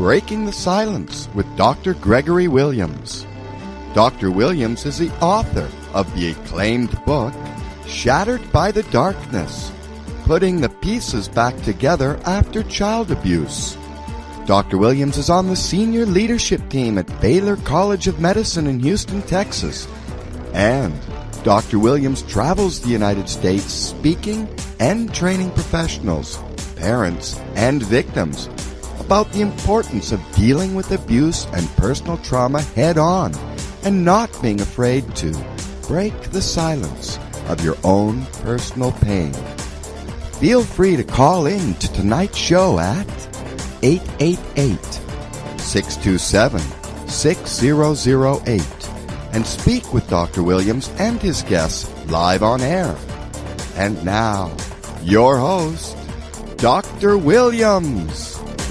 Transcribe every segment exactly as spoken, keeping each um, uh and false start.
Breaking the Silence with Doctor Gregory Williams. Doctor Williams is the author of the acclaimed book, Shattered by the Darkness, Putting the Pieces Back Together After Child Abuse. Doctor Williams is on the senior leadership team at Baylor College of Medicine in Houston, Texas. And Doctor Williams travels the United States speaking and training professionals, parents, and victims about the importance of dealing with abuse and personal trauma head-on and not being afraid to break the silence of your own personal pain. Feel free to call in to tonight's show at eight eight eight, six two seven, six zero zero eight and speak with Doctor Williams and his guests live on air. And now, your host, Doctor Williams.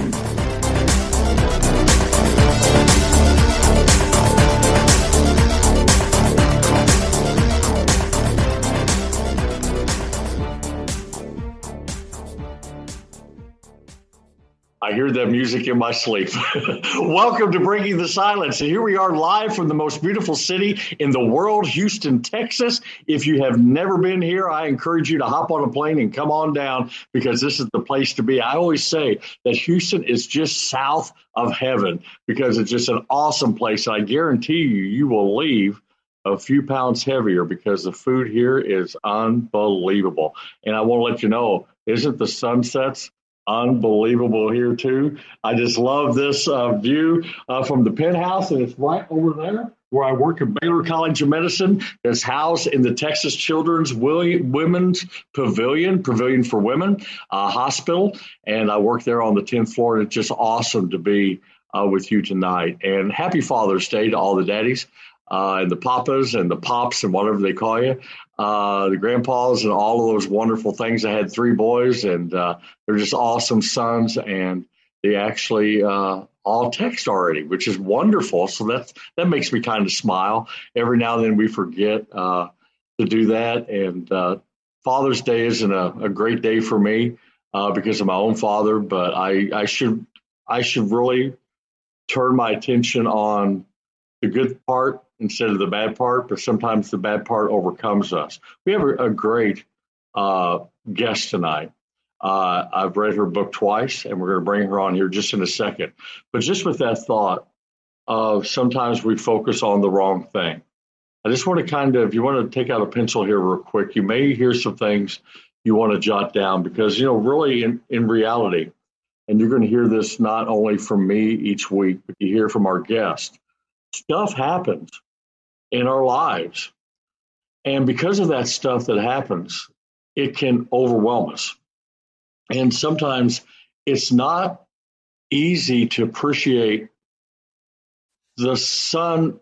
I hear that music in my sleep. Welcome to Breaking the Silence. And here we are live from the most beautiful city in the world, Houston, Texas. If you have never been here, I encourage you to hop on a plane and come on down because this is the place to be. I always say that Houston is just south of heaven because it's just an awesome place. I guarantee you, you will leave a few pounds heavier because the food here is unbelievable. And I want to let you know, isn't the sunsets unbelievable here too? I just love this uh, view uh, from the penthouse, and it's right over there where I work at Baylor College of Medicine. It's housed in the Texas Children's Women's Pavilion, Pavilion for Women uh, Hospital, and I work there on the tenth floor. And it's just awesome to be uh, with you tonight. And happy Father's Day to all the daddies uh, and the papas and the pops and whatever they call you. Uh, the grandpas and all of those wonderful things. I had three boys, and uh, they're just awesome sons, and they actually uh, all text already, which is wonderful. So that's, that makes me kind of smile. Every now and then we forget uh, to do that, and uh, Father's Day isn't a, a great day for me uh, because of my own father, but I, I should I should really turn my attention on the good part instead of the bad part, but sometimes the bad part overcomes us. We have a, a great uh, guest tonight. Uh, I've read her book twice, and we're going to bring her on here just in a second. But just with that thought of sometimes we focus on the wrong thing. I just want to kind of, if you want to take out a pencil here real quick, you may hear some things you want to jot down because, you know, really in, in reality, and you're going to hear this not only from me each week, but you hear from our guest, stuff happens in our lives. And because of that stuff that happens, it can overwhelm us. And sometimes it's not easy to appreciate the sun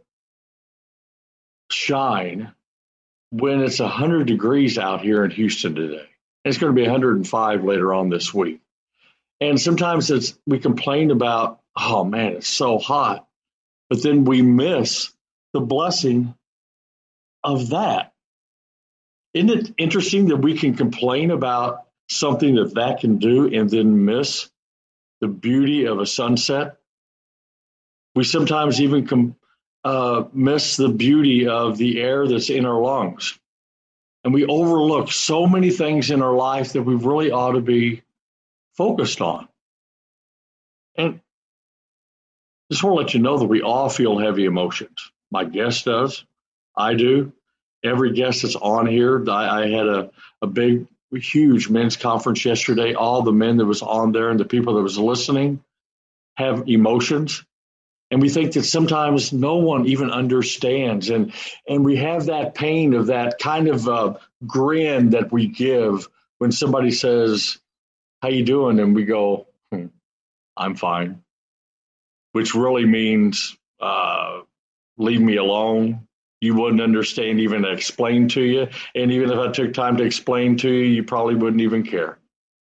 shine when it's one hundred degrees out here in Houston today. It's going to be one hundred five later on this week. And sometimes it's we complain about, oh man, it's so hot. But then we miss the blessing of that. Isn't it interesting that we can complain about something that that can do and then miss the beauty of a sunset? We sometimes even com- uh, miss the beauty of the air that's in our lungs. And we overlook so many things in our life that we really ought to be focused on. And I just want to let you know that we all feel heavy emotions. My guest does. I do. Every guest that's on here, I, I had a, a big, huge men's conference yesterday. All the men that was on there and the people that was listening have emotions. And we think that sometimes no one even understands. And, and we have that pain of that kind of uh, grin that we give when somebody says, how you doing? And we go, hmm, I'm fine. Which really means uh, leave me alone. You wouldn't understand even to explain to you. And even if I took time to explain to you, you probably wouldn't even care.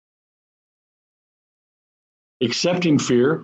Accepting fear,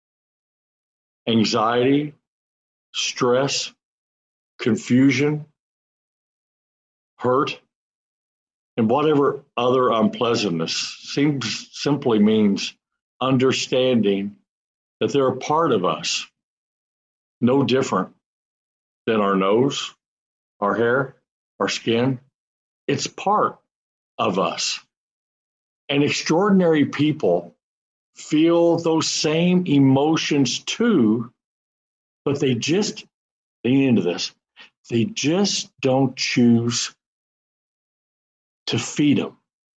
anxiety, stress, confusion, hurt, and whatever other unpleasantness seems simply means understanding that they're a part of us, no different than our nose, our hair, our skin. It's part of us. And extraordinary people feel those same emotions too, but they just, lean into this, they just don't choose to feed them.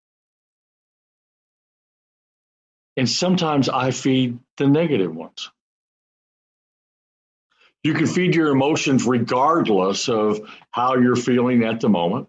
And sometimes I feed the negative ones. You can feed your emotions regardless of how you're feeling at the moment.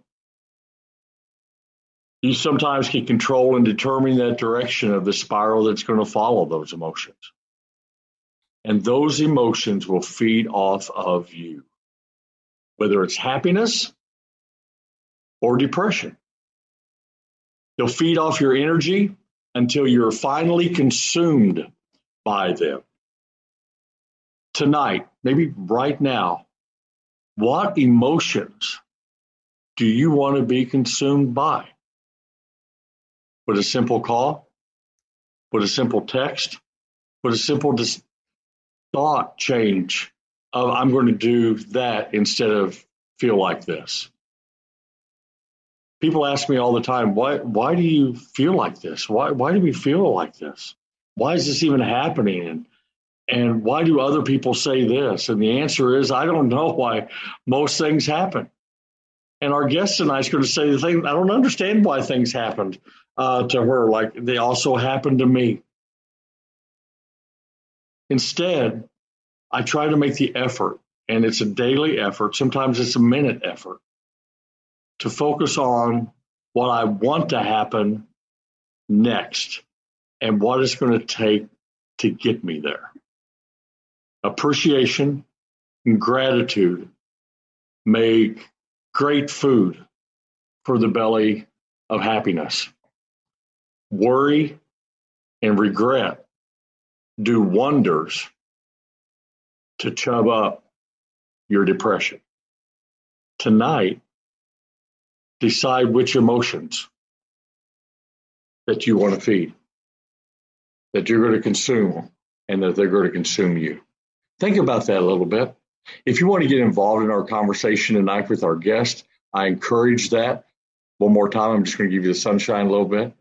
You sometimes can control and determine that direction of the spiral that's going to follow those emotions. And those emotions will feed off of you, whether it's happiness or depression. They'll feed off your energy until you're finally consumed by them. Tonight, maybe right now, what emotions do you want to be consumed by? With a simple call, with a simple text, with a simple dis- thought change of I'm going to do that instead of feel like this. People ask me all the time, why why do you feel like this? Why why do we feel like this? Why is this even happening? And and why do other people say this? And the answer is, I don't know why most things happen. And our guest tonight is going to say the thing, I don't understand why things happened uh, to her, like they also happened to me. Instead, I try to make the effort, and it's a daily effort, sometimes it's a minute effort, to focus on what I want to happen next and what it's going to take to get me there. Appreciation and gratitude make great food for the belly of happiness. Worry and regret do wonders to chub up your depression. Tonight, decide which emotions that you want to feed, that you're going to consume, and that they're going to consume you. Think about that a little bit. If you want to get involved in our conversation tonight with our guest, I encourage that. One more time, I'm just going to give you the sunshine a little bit.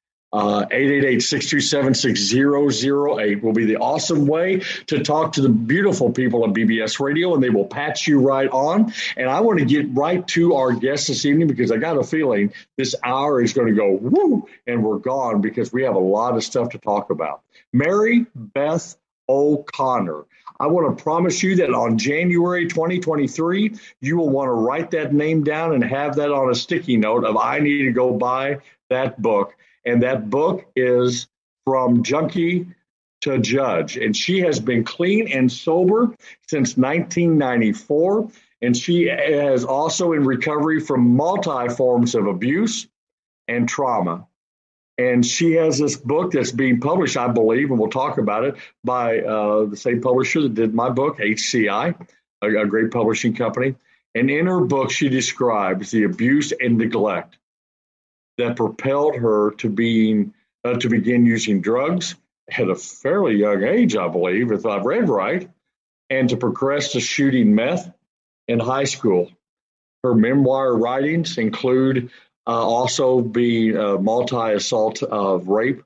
Uh, eight eight eight, six two seven, six zero zero eight will be the awesome way to talk to the beautiful people at B B S Radio, and they will patch you right on. And I want to get right to our guest this evening because I got a feeling this hour is going to go woo, and we're gone because we have a lot of stuff to talk about. Mary Beth O'Connor. I want to promise you that on January twenty twenty-three, you will want to write that name down and have that on a sticky note of I need to go buy that book. And that book is From Junkie to Judge. And she has been clean and sober since nineteen ninety-four. And she is also in recovery from multi forms of abuse and trauma. And she has this book that's being published, I believe, and we'll talk about it, by uh, the same publisher that did my book, H C I, a, a great publishing company. And in her book, she describes the abuse and neglect that propelled her to being uh, to begin using drugs at a fairly young age, I believe, if I've read right, and to progress to shooting meth in high school. Her memoir writings include uh, also being a multi-assault of rape,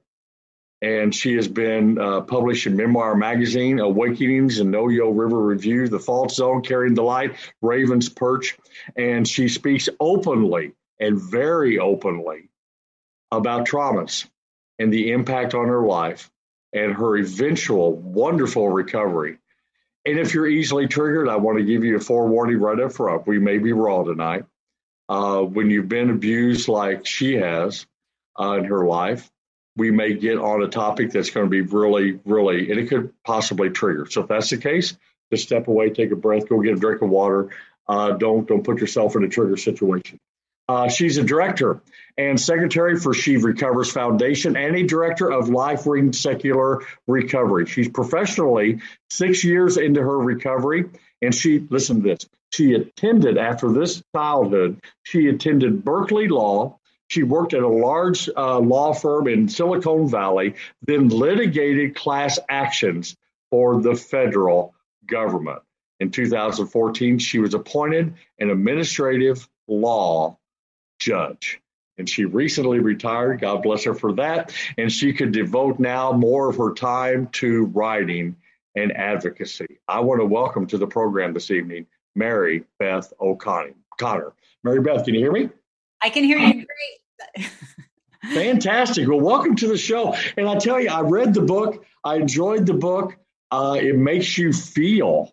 and she has been uh, published in Memoir Magazine, Awakenings, and No-Yo River Review, The Fault Zone, Carrying the Light, Raven's Perch, and she speaks openly and very openly about traumas and the impact on her life and her eventual wonderful recovery. And if you're easily triggered, I want to give you a forewarning right up front. We may be raw tonight. Uh, when you've been abused like she has uh, in her life, we may get on a topic that's going to be really, really, and it could possibly trigger. So if that's the case, just step away, take a breath, go get a drink of water. Uh, don't, don't put yourself in a trigger situation. Uh, she's a director and secretary for She Recovers Foundation and a director of Life Ring Secular Recovery. She's professionally six years into her recovery, and she, listen to this, she attended, after this childhood, she attended Berkeley Law. She worked at a large uh, law firm in Silicon Valley, then litigated class actions for the federal government. In two thousand fourteen, she was appointed an administrative law judge. And she recently retired. God bless her for that. And she could devote now more of her time to writing and advocacy. I want to welcome to the program this evening, Mary Beth O'Connor. Mary Beth, can you hear me? I can hear you great. Fantastic. Well, welcome to the show. And I tell you, I read the book. I enjoyed the book. Uh, it makes you feel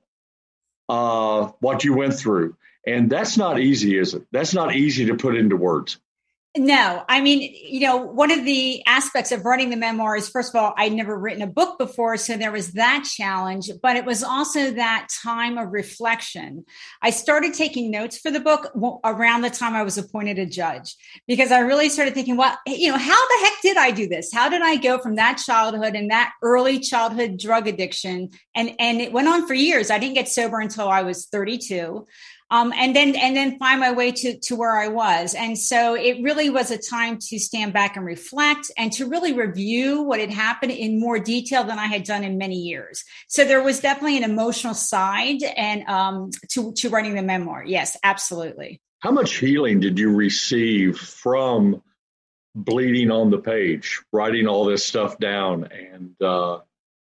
uh, what you went through. And that's not easy, is it? That's not easy to put into words. No, I mean, you know, one of the aspects of writing the memoir is, first of all, I'd never written a book before, so there was that challenge, but it was also that time of reflection. I started taking notes for the book around the time I was appointed a judge, because I really started thinking, well, you know, how the heck did I do this? How did I go from that childhood and that early childhood drug addiction? And, and it went on for years. I didn't get sober until I was thirty-two. Um, and then, and then find my way to, to where I was. And so it really was a time to stand back and reflect and to really review what had happened in more detail than I had done in many years. So there was definitely an emotional side and, um, to, to writing the memoir. Yes, absolutely. How much healing did you receive from bleeding on the page, writing all this stuff down? And, uh,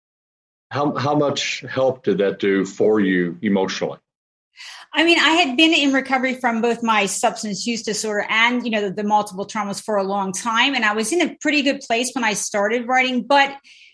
how, how much help did that do for you emotionally? I mean, I had been in recovery from both my substance use disorder and, you know, the, the multiple traumas for a long time. And I was in a pretty good place when I started writing. But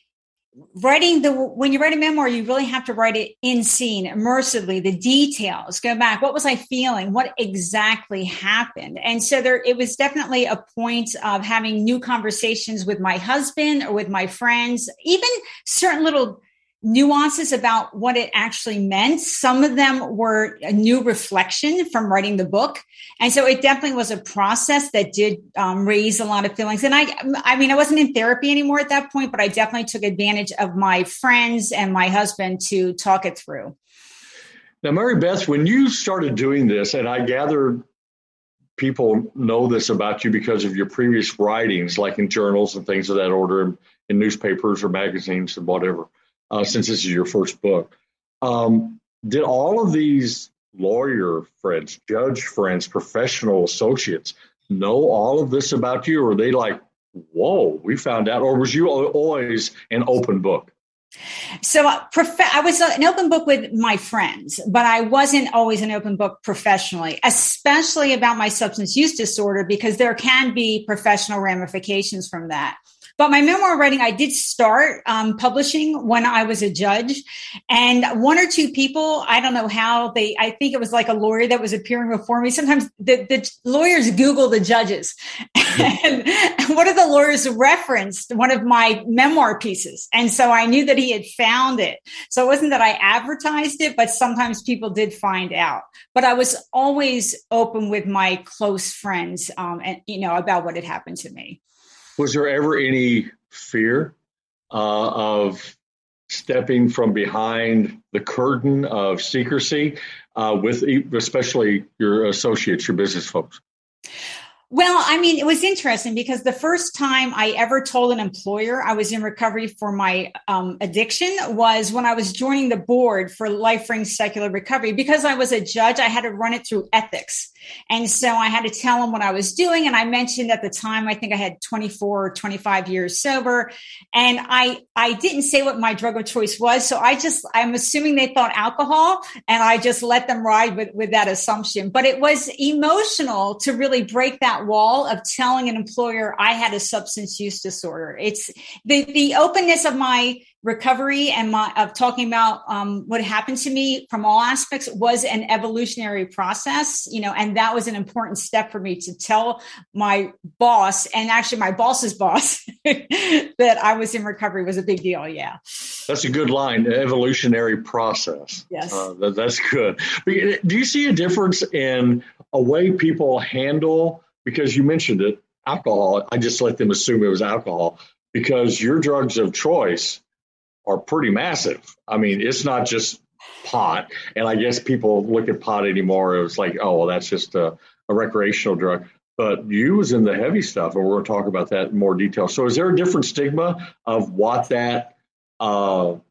writing the, when you write a memoir, you really have to write it in scene, immersively, the details, go back. What was I feeling? What exactly happened? And so there, it was definitely a point of having new conversations with my husband or with my friends, even certain little nuances about what it actually meant. Some of them were a new reflection from writing the book. And so it definitely was a process that did um, raise a lot of feelings. And I, I mean, I wasn't in therapy anymore at that point, but I definitely took advantage of my friends and my husband to talk it through. Now, Mary Beth, when you started doing this, and I gather people know this about you because of your previous writings, like in journals and things of that order, in, in newspapers or magazines and whatever, Uh, since this is your first book, um, did all of these lawyer friends, judge friends, professional associates know all of this about you? Or were they like, whoa, we found out? Or was you always an open book? So uh, prof- I was an open book with my friends, but I wasn't always an open book professionally, especially about my substance use disorder, because there can be professional ramifications from that. But my memoir writing, I did start um, publishing when I was a judge, and one or two people, I don't know how they, I think it was like a lawyer that was appearing before me. Sometimes the, the lawyers Google the judges, and one of the lawyers referenced one of my memoir pieces. And so I knew that he had found it. So it wasn't that I advertised it, but sometimes people did find out. But I was always open with my close friends, um, and, you know, about what had happened to me. Was there ever any fear uh, of stepping from behind the curtain of secrecy uh, with especially your associates, your business folks? Well, I mean, it was interesting because the first time I ever told an employer I was in recovery for my um, addiction was when I was joining the board for LifeSpring Secular Recovery. Because I was a judge, I had to run it through ethics. And so I had to tell them what I was doing. And I mentioned at the time, I think I had twenty-four or twenty-five years sober. And I, I didn't say what my drug of choice was. So I just, I'm assuming they thought alcohol, and I just let them ride with, with that assumption. But it was emotional to really break that wall of telling an employer I had a substance use disorder. It's the, the openness of my recovery and my, of talking about um, what happened to me from all aspects was an evolutionary process, you know, and that was an important step for me to tell my boss, and actually my boss's boss, that I was in recovery was a big deal. Yeah. That's a good line, evolutionary process. Yes. Uh, that, that's good. But do you see a difference in a way people handle, because you mentioned it, alcohol? I just let them assume it was alcohol because your drugs of choice are pretty massive. I mean, it's not just pot. And I guess people look at pot anymore. It was like, oh, well, that's just a, a recreational drug. But you was in the heavy stuff, and we're going to talk about that in more detail. So is there a different stigma of what that uh,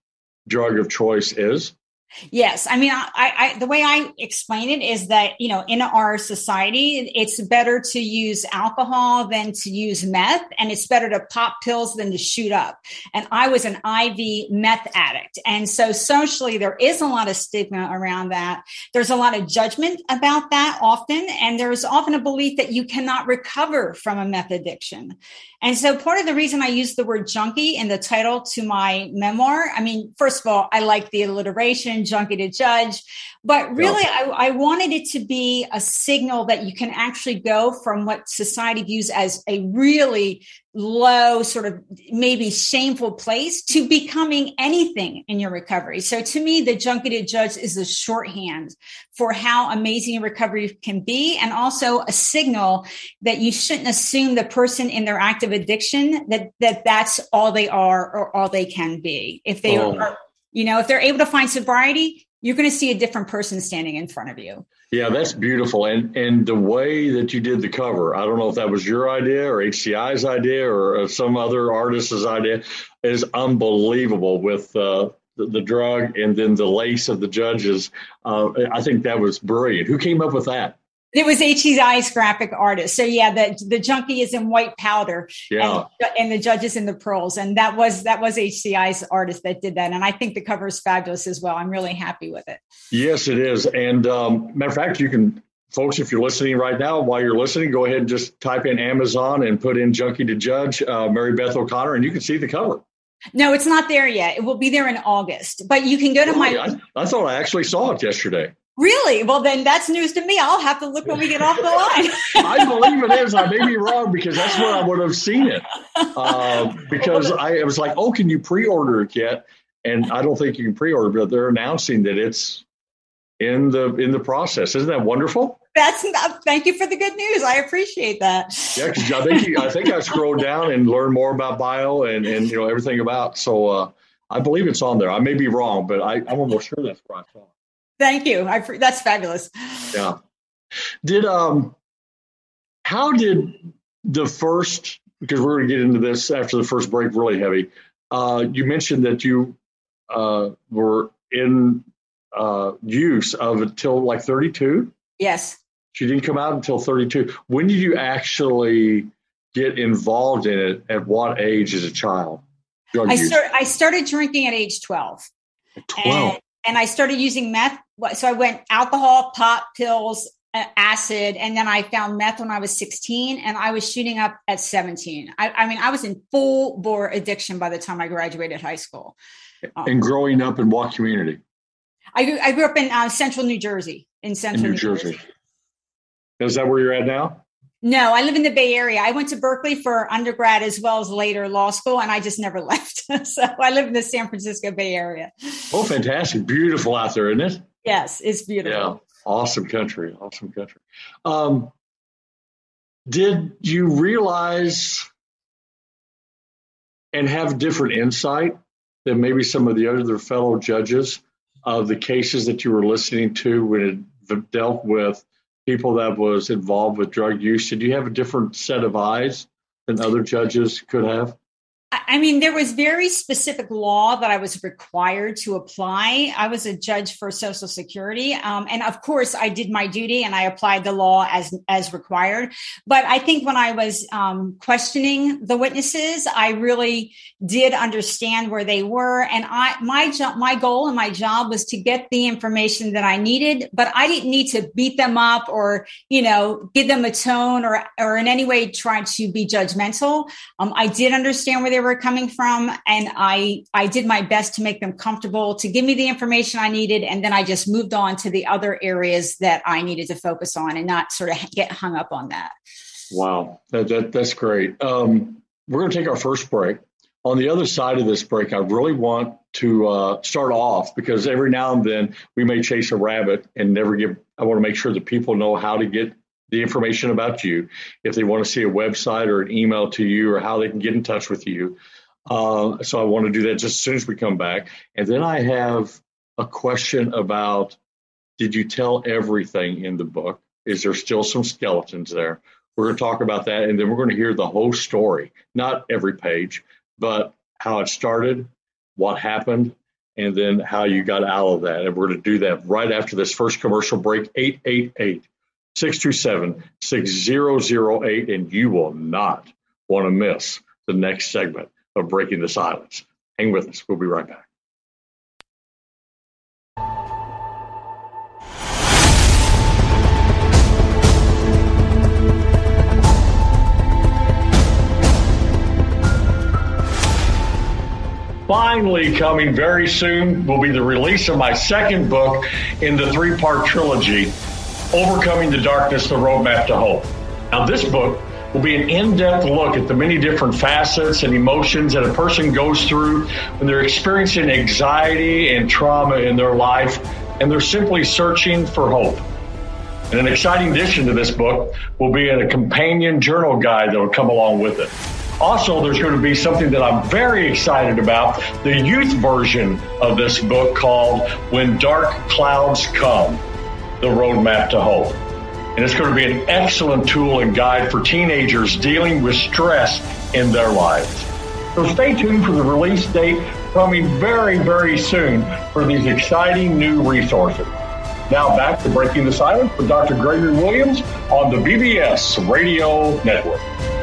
drug of choice is? Yes. I mean, I, I, the way I explain it is that, you know, in our society, it's better to use alcohol than to use meth, and it's better to pop pills than to shoot up. And I was an I V meth addict. And so socially, there is a lot of stigma around that. There's a lot of judgment about that often. And there's often a belief that you cannot recover from a meth addiction. And so part of the reason I use the word junkie in the title to my memoir, I mean, first of all, I like the alliteration, junkie to judge, but really yeah. I, I wanted it to be a signal that you can actually go from what society views as a really low, sort of maybe shameful place to becoming anything in your recovery. So to me, the junkie to judge is a shorthand for how amazing recovery can be, and also a signal that you shouldn't assume the person in their active addiction that, that that's all they are or all they can be. If they oh. are, you know, if they're able to find sobriety, you're going to see a different person standing in front of you. Yeah, that's beautiful. And and the way that you did the cover, I don't know if that was your idea or H C I's idea or some other artist's idea, is unbelievable with uh, the, the drug and then the lace of the judges. Uh, I think that was brilliant. Who came up with that? It was H C I's graphic artist. So yeah, the, the junkie is in white powder, yeah. and, and the judge is in the pearls. And that was that was H C I's artist that did that. And I think the cover is fabulous as well. I'm really happy with it. Yes, it is. And um, matter of fact, you can, folks, if you're listening right now, while you're listening, go ahead and just type in Amazon and put in Junkie to Judge, uh, Mary Beth O'Connor, and you can see the cover. No, it's not there yet. It will be there in August. But you can go to really? my. I, I thought I actually saw it yesterday. Really? Well, then that's news to me. I'll have to look when we get off the line. I believe it is. I may be wrong because that's where I would have seen it. Uh, because I, I was like, oh, can you pre-order it yet? And I don't think you can pre-order, but they're announcing that it's in the in the process. Isn't that wonderful? That's thank you for the good news. I appreciate that. Yeah, because I think you, I think I scrolled down and learned more about bio and and you know everything about. So uh, I believe it's on there. I may be wrong, but I, I'm almost sure that's where I saw it. Thank you. I, that's fabulous. Yeah. Did um, how did the first? Because we're going to get into this after the first break, really heavy. Uh, you mentioned that you uh, were in uh, use of it till like thirty-two. Yes. She didn't come out until thirty-two. When did you actually get involved in it? At what age as a child? I, start, I started drinking at age twelve. At twelve. And, and I started using meth. So I went alcohol, pot, pills, acid, and then I found meth when I was sixteen, and I was shooting up at seventeen. I, I mean, I was in full bore addiction by the time I graduated high school. Um, and growing up in what community? I grew, I grew up in uh, central New Jersey. In central in New, New Jersey. Jersey. Is that where you're at now? No, I live in the Bay Area. I went to Berkeley for undergrad as well as later law school, and I just never left. So I live in the San Francisco Bay Area. Oh, fantastic. Beautiful out there, isn't it? Yes, it's beautiful. Yeah, awesome country. Awesome country. Um, did you realize and have different insight than maybe some of the other fellow judges of the cases that you were listening to when it dealt with people that was involved with drug use? Did you have a different set of eyes than other judges could have? I mean, there was very specific law that I was required to apply. I was a judge for Social Security. Um, and of course, I did my duty and I applied the law as, as required. But I think when I was um, questioning the witnesses, I really did understand where they were. And I, my job, my goal and my job was to get the information that I needed, but I didn't need to beat them up or, you know, give them a tone or, or in any way try to be judgmental. Um, I did understand where they were coming from, and I I did my best to make them comfortable, to give me the information I needed, and then I just moved on to the other areas that I needed to focus on and not sort of get hung up on that. Wow, that, that that's great. Um, we're going to take our first break. On the other side of this break, I really want to uh, start off, because every now and then we may chase a rabbit and never give. I want to make sure that people know how to get the information about you, if they want to see a website or an email to you, or how they can get in touch with you. Uh, so I want to do that just as soon as we come back. And then I have a question about, did you tell everything in the book? Is there still some skeletons there? We're going to talk about that. And then we're going to hear the whole story, not every page, but how it started, what happened, and then how you got out of that. And we're going to do that right after this first commercial break, eight eight eight, six two seven, six zero zero eight, and you will not want to miss the next segment of Breaking the Silence. Hang with us. We'll be right back. Finally coming very soon will be the release of my second book in the three-part trilogy, Overcoming the Darkness, The Roadmap to Hope. Now, this book will be an in-depth look at the many different facets and emotions that a person goes through when they're experiencing anxiety and trauma in their life, and they're simply searching for hope. And an exciting addition to this book will be a companion journal guide that will come along with it. Also, there's going to be something that I'm very excited about, the youth version of this book called When Dark Clouds Come, The Roadmap to Hope. And it's going to be an excellent tool and guide for teenagers dealing with stress in their lives. So stay tuned for the release date coming very, very soon for these exciting new resources. Now back to Breaking the Silence with Doctor Gregory Williams on the B B S Radio Network.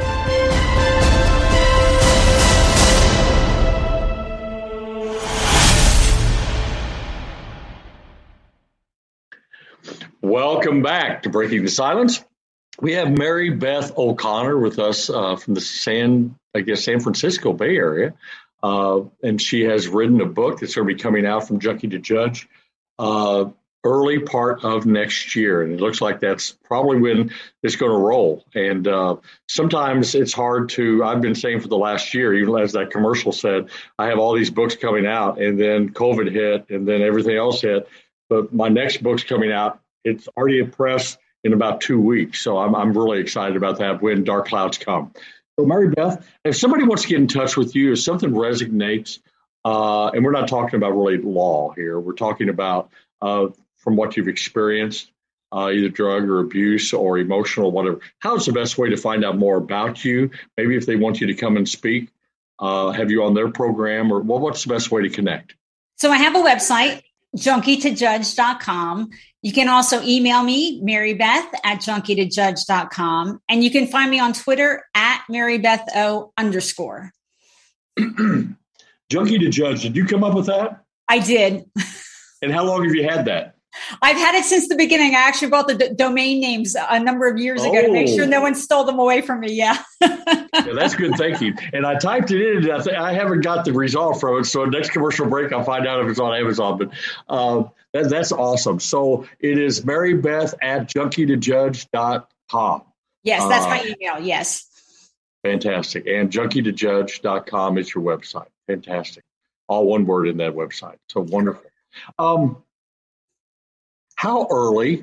Welcome back to Breaking the Silence. We have Mary Beth O'Connor with us uh, from the San, I guess, San Francisco Bay Area, uh, and she has written a book that's going to be coming out from Junkie to Judge uh, early part of next year, and it looks like that's probably when it's going to roll. And uh, sometimes it's hard to. I've been saying for the last year, even as that commercial said, I have all these books coming out, and then COVID hit, and then everything else hit. But my next book's coming out. It's already at press in about two weeks. So I'm I'm really excited about that, When Dark Clouds Come. So Mary Beth, if somebody wants to get in touch with you, if something resonates, uh, and we're not talking about really law here, we're talking about uh, from what you've experienced, uh, either drug or abuse or emotional, whatever. How's the best way to find out more about you? Maybe if they want you to come and speak, uh, have you on their program, or well, what's the best way to connect? So I have a website, junkie to judge dot com. You can also email me, marybeth at junkie to judge dot com. And you can find me on Twitter at marybetho underscore. Junkie to Judge, did you come up with that? I did. And how long have you had that? I've had it since the beginning. I actually bought the d- domain names a number of years ago oh. to make sure no one stole them away from me. Yeah. Yeah, that's good thinking. And I typed it in. And I, th- I haven't got the result from it. So next commercial break, I'll find out if it's on Amazon. But uh, that, that's awesome. So it is marybeth at junkie to judge dot com. Yes, that's uh, my email. Yes. Fantastic. And junkie to judge dot com is your website. Fantastic. All one word in that website. So wonderful. Um, How early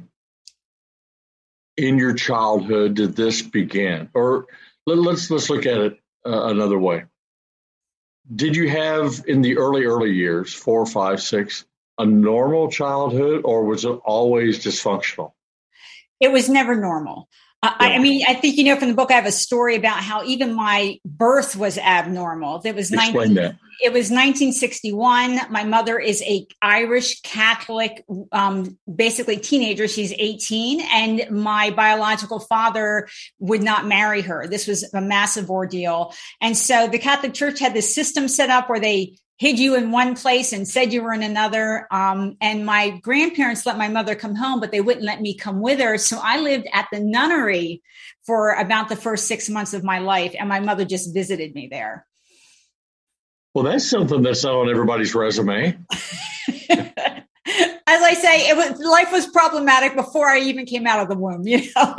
in your childhood did this begin? Or let, let's let's look at it uh, another way. Did you have in the early, early years, four, five, six, a normal childhood, or was it always dysfunctional? It was never normal. Uh, yeah. I, I mean, I think, you know, from the book, I have a story about how even my birth was abnormal. It was Explain nineteen that. It was nineteen sixty-one. My mother is a Irish Catholic, um, basically teenager. She's eighteen, and my biological father would not marry her. This was a massive ordeal. And so the Catholic Church had this system set up where they hid you in one place and said you were in another. Um, and my grandparents let my mother come home, but they wouldn't let me come with her. So I lived at the nunnery for about the first six months of my life. And my mother just visited me there. Well, that's something that's not on everybody's resume. As I say, it was, life was problematic before I even came out of the womb, you know.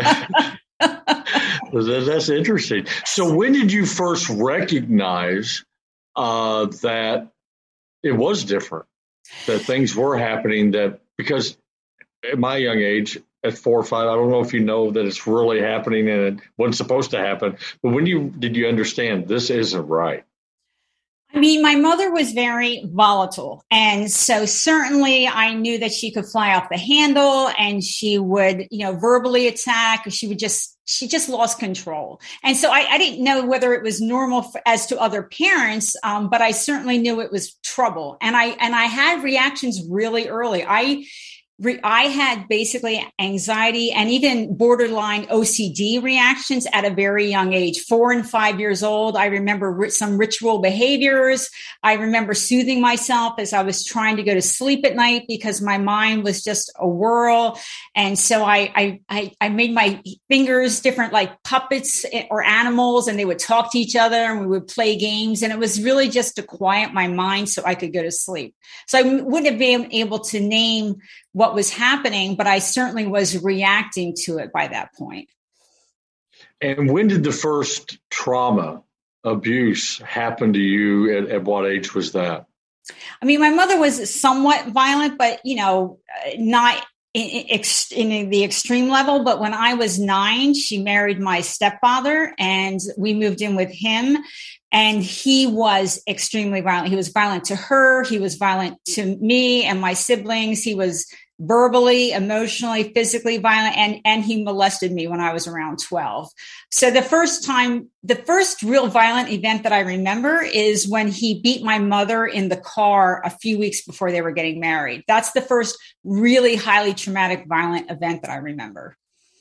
That's interesting. So when did you first recognize uh, that it was different, that things were happening, that because at my young age, at four or five, I don't know if you know that it's really happening and it wasn't supposed to happen. But when you did you understand this isn't right? I mean, my mother was very volatile. And so certainly I knew that she could fly off the handle and she would, you know, verbally attack. She would just, she just lost control. And so I, I didn't know whether it was normal for, as to other parents, um, but I certainly knew it was trouble. And I, and I had reactions really early. I, I had basically anxiety and even borderline O C D reactions at a very young age, four and five years old. I remember some ritual behaviors. I remember soothing myself as I was trying to go to sleep at night because my mind was just a whirl. And so I, I, I made my fingers different, like puppets or animals, and they would talk to each other and we would play games. And it was really just to quiet my mind so I could go to sleep. So I wouldn't have been able to name what was happening, but I certainly was reacting to it by that point. And when did the first trauma, abuse happen to you? At, at what age was that? I mean, my mother was somewhat violent, but, you know, not in, in the extreme level. But when I was nine, she married my stepfather and we moved in with him. And he was extremely violent. He was violent to her. He was violent to me and my siblings. He was verbally, emotionally, physically violent, and, and he molested me when I was around twelve. So the first time, the first real violent event that I remember is when he beat my mother in the car a few weeks before they were getting married. That's the first really highly traumatic, violent event that I remember.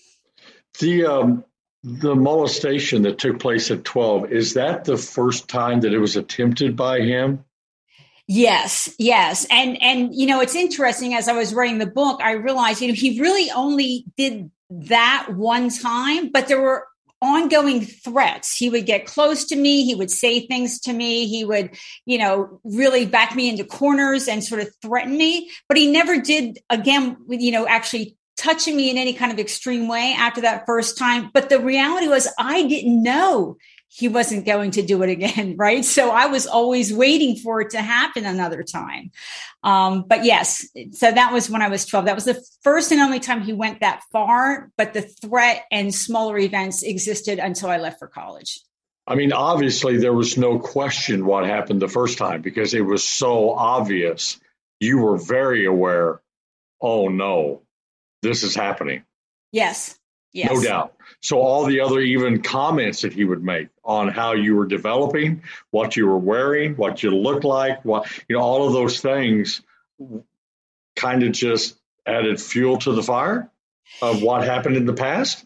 The, um, the molestation that took place at twelve, is that the first time that it was attempted by him? Yes, yes. And, and, you know, it's interesting, as I was writing the book, I realized, you know, he really only did that one time, but there were ongoing threats. He would get close to me. He would say things to me. He would, you know, really back me into corners and sort of threaten me, but he never did, again, you know, actually touching me in any kind of extreme way after that first time. But the reality was I didn't know he wasn't going to do it again, right? So I was always waiting for it to happen another time. Um, but yes, so that was when I was twelve. That was the first and only time he went that far, but the threat and smaller events existed until I left for college. I mean, obviously there was no question what happened the first time because it was so obvious. You were very aware, oh no, this is happening. Yes. Yes. No doubt. So all the other even comments that he would make on how you were developing, what you were wearing, what you looked like, what, you know, all of those things kind of just added fuel to the fire of what happened in the past.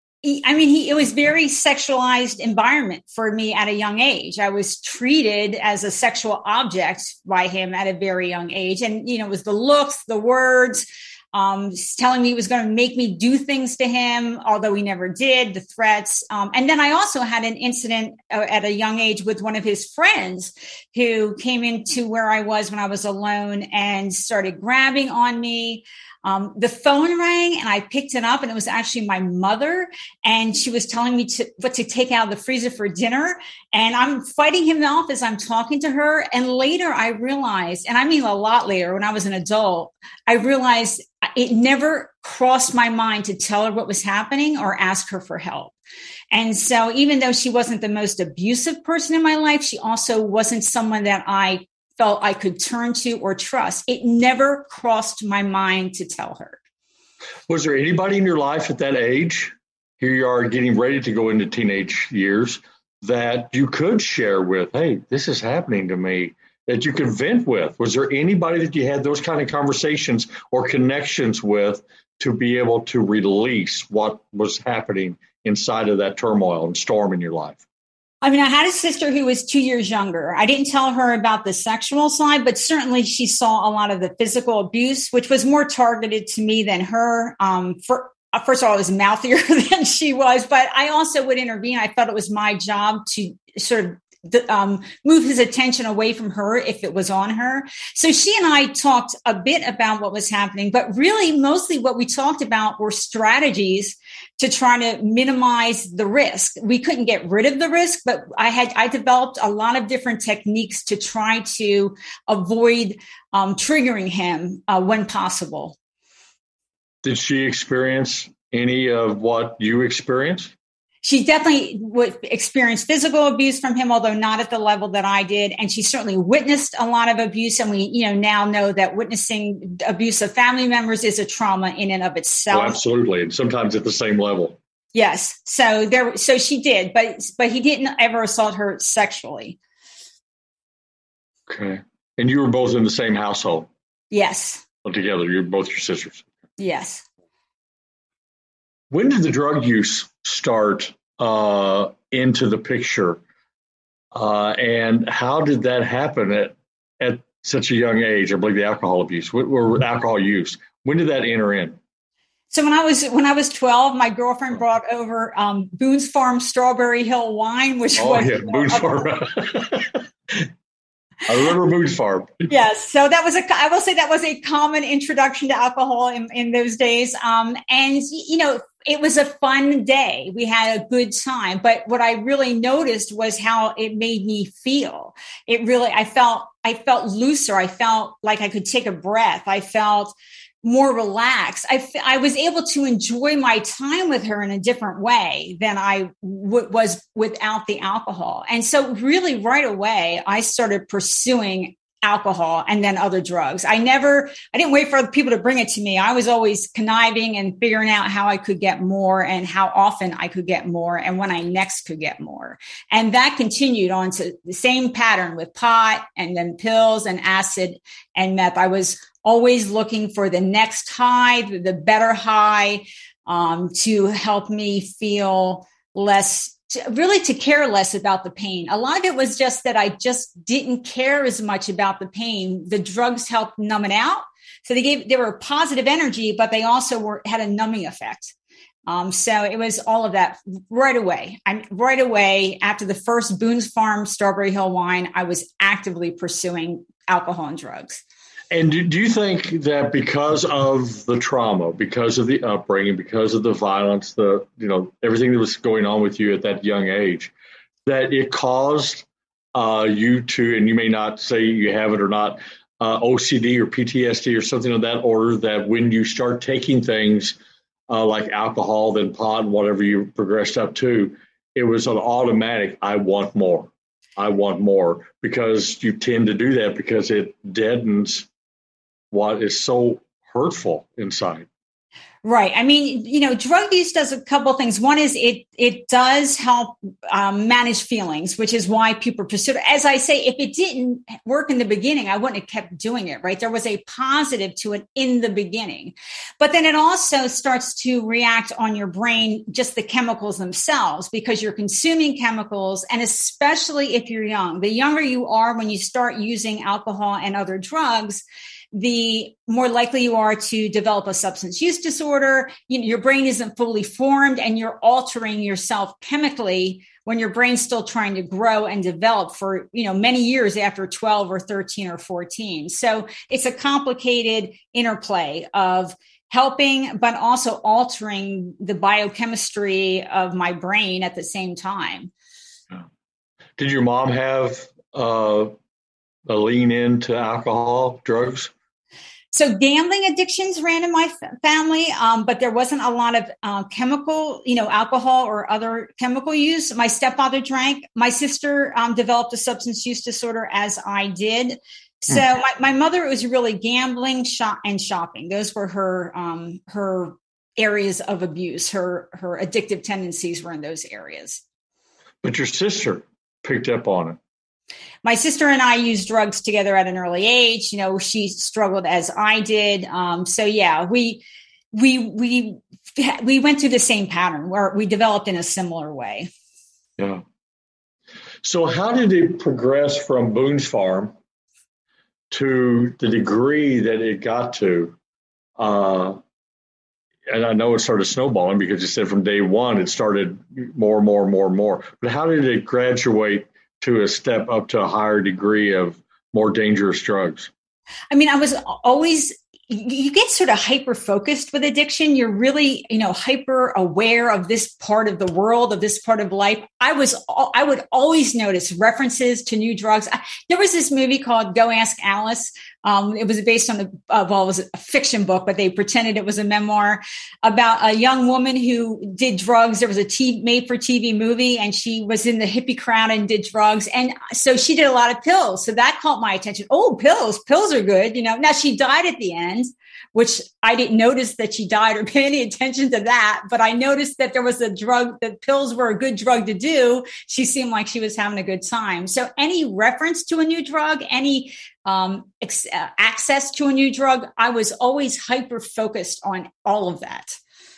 I mean, he, it was very sexualized environment for me at a young age. I was treated as a sexual object by him at a very young age. And, you know, it was the looks, the words, Um, telling me he was going to make me do things to him, although he never did, the threats. Um, and then I also had an incident uh, at a young age with one of his friends who came into where I was when I was alone and started grabbing on me. Um, the phone rang and I picked it up and it was actually my mother. And she was telling me to, what to take out of the freezer for dinner. And I'm fighting him off as I'm talking to her. And later I realized, and I mean a lot later when I was an adult, I realized it never crossed my mind to tell her what was happening or ask her for help. And so even though she wasn't the most abusive person in my life, she also wasn't someone that I felt I could turn to or trust. It never crossed my mind to tell her. Was there anybody in your life at that age, here you are getting ready to go into teenage years, that you could share with, hey, this is happening to me, that you could vent with? Was there anybody that you had those kind of conversations or connections with to be able to release what was happening inside of that turmoil and storm in your life? I mean, I had a sister who was two years younger. I didn't tell her about the sexual side, but certainly she saw a lot of the physical abuse, which was more targeted to me than her. Um, for, first of all, I was mouthier than she was, but I also would intervene. I felt it was my job to sort of The, um, move his attention away from her if it was on her. So she and I talked a bit about what was happening, but really mostly what we talked about were strategies to try to minimize the risk. We couldn't get rid of the risk, but I had, I developed a lot of different techniques to try to avoid um, triggering him uh, when possible. Did she experience any of what you experienced? She definitely would experience physical abuse from him, although not at the level that I did. And she certainly witnessed a lot of abuse. And we, you know, now know that witnessing abuse of family members is a trauma in and of itself. Oh, absolutely. And sometimes at the same level. Yes. So there, so she did, but, but he didn't ever assault her sexually. Okay. And you were both in the same household? Yes. Together. You're both your sisters? Yes. When did the drug use start uh, into the picture? Uh, and how did that happen at, at such a young age? I believe the alcohol abuse or alcohol use. When did that enter in? So when I was when I was twelve, my girlfriend brought over um, Boone's Farm Strawberry Hill wine, which oh, was yeah, Boone's Farm. I remember Boone's Farm. Yes. So that was a, I will say that was a common introduction to alcohol in, in those days. Um, and, you know, it was a fun day. We had a good time. But what I really noticed was how it made me feel. It really, I felt, I felt looser. I felt like I could take a breath. I felt more relaxed. I, I was able to enjoy my time with her in a different way than I w- was without the alcohol. And so really right away, I started pursuing alcohol and then other drugs. I never, I didn't wait for other people to bring it to me. I was always conniving and figuring out how I could get more and how often I could get more and when I next could get more. And that continued on to the same pattern with pot and then pills and acid and meth. I was always looking for the next high, the better high, um, to help me feel less, to, really to care less about the pain. A lot of it was just that I just didn't care as much about the pain. The drugs helped numb it out. So they gave, they were positive energy, but they also were, had a numbing effect. Um, so it was all of that right away. I right away after the first Boone's Farm Strawberry Hill wine, I was actively pursuing alcohol and drugs. And do, do you think that because of the trauma, because of the upbringing, because of the violence, the, you know, everything that was going on with you at that young age, that it caused uh, you to, and you may not say you have it or not, uh, O C D or P T S D or something of that order, that when you start taking things uh, like alcohol, then pot, and whatever you progressed up to, it was an automatic, I want more. I want more, because you tend to do that because it deadens what is so hurtful inside. Right. I mean, you know, drug use does a couple of things. One is it it does help um, manage feelings, which is why people pursue it. As I say, if it didn't work in the beginning, I wouldn't have kept doing it, right? There was a positive to it in the beginning. But then it also starts to react on your brain, just the chemicals themselves, because you're consuming chemicals. And especially if you're young, the younger you are when you start using alcohol and other drugs, the more likely you are to develop a substance use disorder. You know, your brain isn't fully formed and you're altering yourself chemically when your brain's still trying to grow and develop for, you know, many years after twelve or thirteen or fourteen. So it's a complicated interplay of helping, but also altering the biochemistry of my brain at the same time. Did your mom have uh, a lean into alcohol, drugs? So gambling addictions ran in my f- family, um, but there wasn't a lot of uh, chemical, you know, alcohol or other chemical use. My stepfather drank. My sister um, developed a substance use disorder, as I did. So mm. my, my mother was really gambling, shop, and shopping. Those were her um, her areas of abuse. Her her addictive tendencies were in those areas. But your sister picked up on it. My sister and I used drugs together at an early age. You know, she struggled as I did. Um, so yeah, we, we, we, we went through the same pattern where we developed in a similar way. Yeah. So how did it progress from Boone's Farm to the degree that it got to? Uh, and I know it started snowballing because you said from day one, it started more, more, more, more. But how did it graduate to a step up to a higher degree of more dangerous drugs? I mean, I was always, you get sort of hyper focused with addiction. You're really, you know, hyper aware of this part of the world, of this part of life. I was, I would always notice references to new drugs. I, there was this movie called Go Ask Alice Um, it was based on the, uh, well, it was a fiction book, but they pretended it was a memoir about a young woman who did drugs. There was a t- made for T V movie, and she was in the hippie crowd and did drugs. And so she did a lot of pills. So that caught my attention. Oh, pills, pills are good. You know, now she died at the end, which I didn't notice that she died or pay any attention to that. But I noticed that there was a drug, that pills were a good drug to do. She seemed like she was having a good time. So any reference to a new drug, any um, ex- uh, access to a new drug, I was always hyper focused on all of that.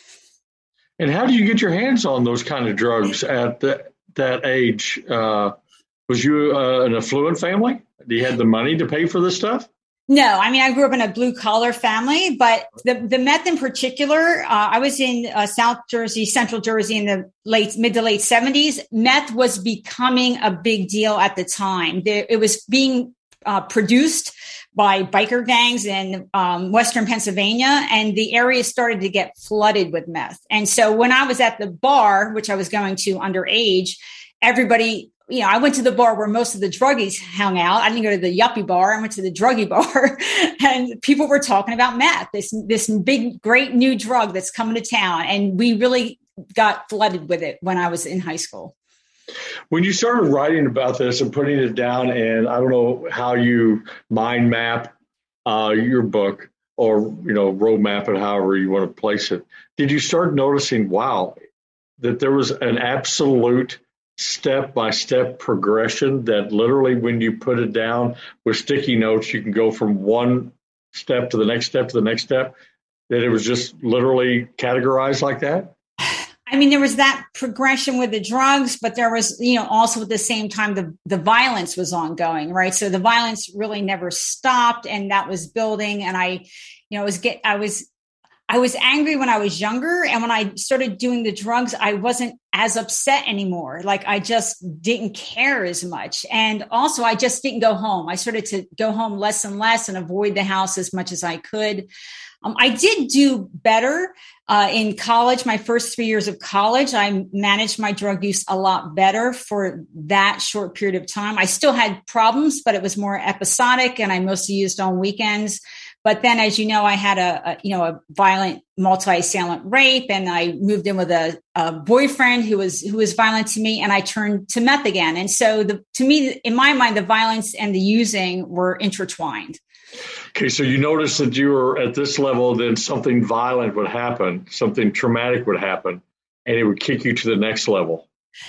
And how do you get your hands on those kind of drugs at the, that age? Uh, was you uh, an affluent family? Do you have the money to pay for this stuff? No, I mean, I grew up in a blue collar family, but the, the meth in particular, uh, I was in uh, South Jersey, Central Jersey in the late, mid to late seventies. Meth was becoming a big deal at the time. There, it was being uh, produced by biker gangs in um, Western Pennsylvania, and the area started to get flooded with meth. And so when I was at the bar, which I was going to underage, everybody, you know, I went to the bar where most of the druggies hung out. I didn't go to the yuppie bar. I went to the druggie bar, and people were talking about meth, this, this big, great new drug that's coming to town. And we really got flooded with it when I was in high school. When you started writing about this and putting it down, and I don't know how you mind map uh, your book, or, you know, road map it, however you want to place it, did you start noticing, wow, that there was an absolute step-by-step progression that literally when you put it down with sticky notes, you can go from one step to the next step to the next step, that it was just literally categorized like that? I mean, there was that progression with the drugs, but there was, you know, also at the same time, the, the violence was ongoing, right? So the violence really never stopped, and that was building. And I, you know, was get, I was, I was angry when I was younger. And when I started doing the drugs, I wasn't as upset anymore. Like, I just didn't care as much. And also I just didn't go home. I started to go home less and less and avoid the house as much as I could. Um, I did do better uh, in college. My first three years of college, I managed my drug use a lot better for that short period of time. I still had problems, but it was more episodic, and I mostly used on weekends. But then, as you know, I had a, a you know, a violent multi-assailant rape, and I moved in with a, a boyfriend who was, who was violent to me, and I turned to meth again. And so the, to me, in my mind, the violence and the using were intertwined. Okay. So you noticed that you were at this level, then something violent would happen, something traumatic would happen, and it would kick you to the next level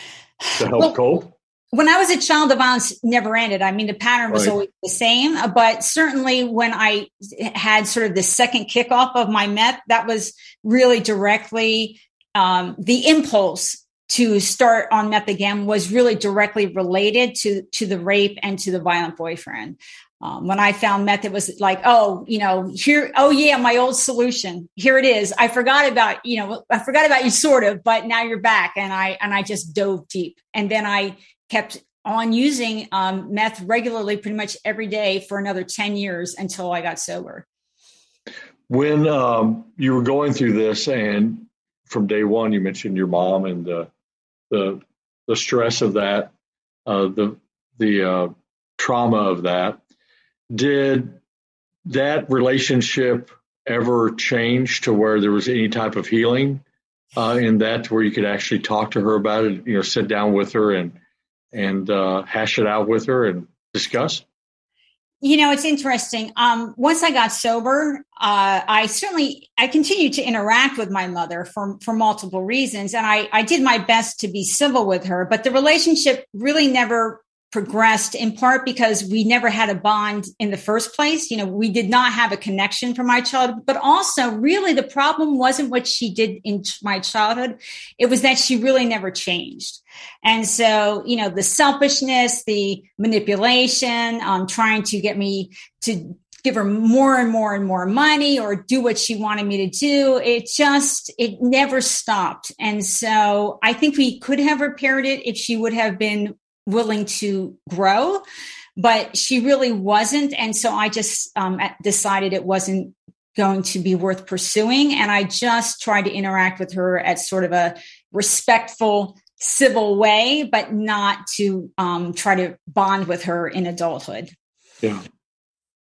to help well, cope. When I was a child, the violence never ended. I mean, the pattern was right. always the same, but certainly when I had sort of the second kickoff of my meth, that was really directly um, the impulse to start on meth again was really directly related to, to the rape and to the violent boyfriend. Um, when I found meth, it was like, oh, you know, here, oh yeah, my old solution. Here it is. I forgot about, you know, I forgot about you sort of, but now you're back. And I, and I just dove deep. And then I kept on using um, meth regularly, pretty much every day for another ten years until I got sober. When um, you were going through this, and from day one, you mentioned your mom and the the, the stress of that, uh, the the uh, trauma of that. Did that relationship ever change to where there was any type of healing uh, in that, where you could actually talk to her about it, you know, sit down with her and and uh, hash it out with her and discuss? You know, it's interesting. Um, once I got sober, uh, I certainly, I continued to interact with my mother for, for multiple reasons. And I, I did my best to be civil with her, but the relationship really never progressed, in part because we never had a bond in the first place. You know, we did not have a connection from my childhood, but also really the problem wasn't what she did in my childhood. It was that she really never changed. And so, you know, the selfishness, the manipulation, um, trying to get me to give her more and more and more money or do what she wanted me to do. It just, it never stopped. And so I think we could have repaired it if she would have been willing to grow, but she really wasn't. And so I just um, decided it wasn't going to be worth pursuing. And I just tried to interact with her at sort of a respectful, civil way, but not to um, try to bond with her in adulthood. Yeah.